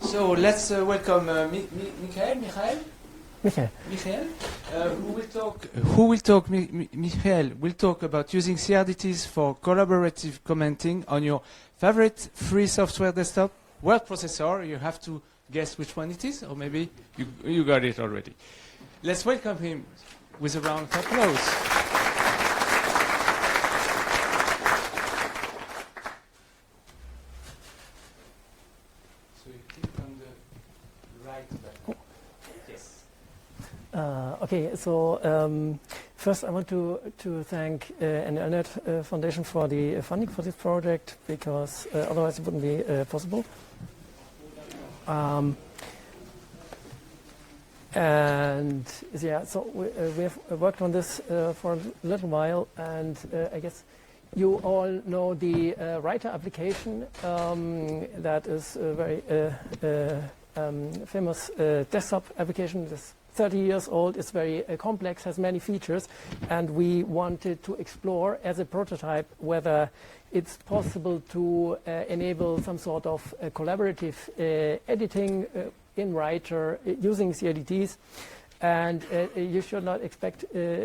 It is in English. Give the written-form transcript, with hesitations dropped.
So let's welcome Michael. Michael will talk about using CRDTs for collaborative commenting on your favorite free software desktop word processor. You have to guess which one it is, or maybe you got it already. Let's welcome him with a round of applause. So you click on the right button. Yes. Okay, so first I want to thank NLNet Foundation for the funding for this project, because otherwise it wouldn't be possible. And yeah, so we have worked on this for a little while, and I guess you all know the writer application. That is a very famous desktop application. It's 30 years old, it's very complex, has many features, and we wanted to explore as a prototype whether it's possible to enable some sort of collaborative editing in Writer using CRDTs. And you should not expect